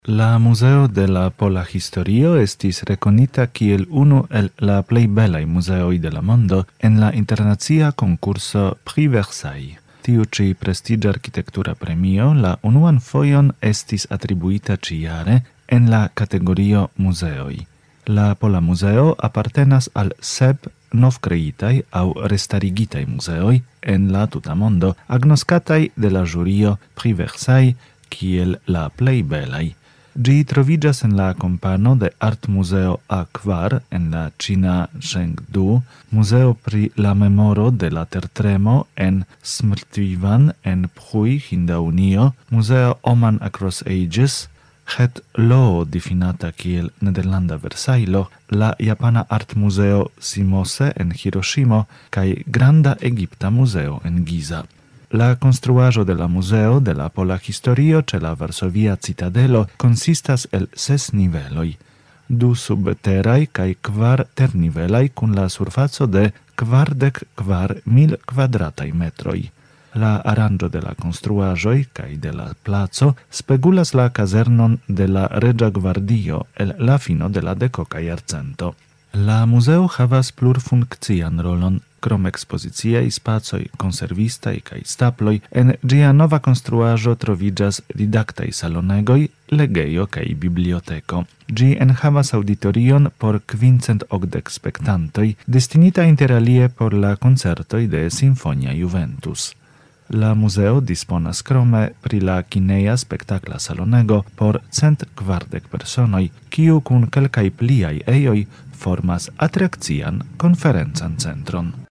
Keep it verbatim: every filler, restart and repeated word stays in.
La Museo de la Pola Historio estis rekonita kiel unu el la plej belaj muzeoj de la mondo en la internacia konkurso Prix Versailles. Tiu ĉi prestiĝa arkitektura premio la unuan fojon estis atribuita ĉijare en la kategorio muzeoj. La Pola Muzeo apartenas al sep novkreitaj aŭ restarigitaj muzeoj en la tuta mondo, agnoskataj de la ĵurio Prix Versailles kiel la plej belaj. Ĝi troviĝas en la kompano de Artmuseo A kvar en la ĉina Chengdu, muzeo pri la memoro de la tertremo en Smrtvivan en Pruj, Hindaŭnio, muzeo Oman Across Ages, Het Loo difinata kiel nederlanda Versajlo, la japana artmuzeo Simose en Hiroŝimo kaj granda egipta muzeo en Giza. La konstruaĵo de la Museo de la Pola Historio ĉe la Varsovia Citadelo konsistas el ses niveloj, du subteraj kaj kvar ternivelaj kun la surfaco de kvardek kvar mil kvadrataj metroj. La aranĝo de la konstruaĵoj kaj de la placo spegulas la kazernon de la Reĝa Gvardio el la fino de la dekoka jarcento. La muzeo havas plurfunkcian rolon, krom ekspoziciaj spacoj, konservistaj kaj staploj, en ĝia nova konstruaĵo troviĝas didaktaj salonegoj, legejo kaj biblioteko. Ĝi enhavas aŭditorion por kvincent okdek spektantoj, destinita interalie por la koncertoj de Sinfonia Juventus. La muzeo disponas krome pri la kineja spektakla salonego por cent kvardek personoj, kiu kun kelkaj pliaj ejoj formas atrakcian konferencan centron.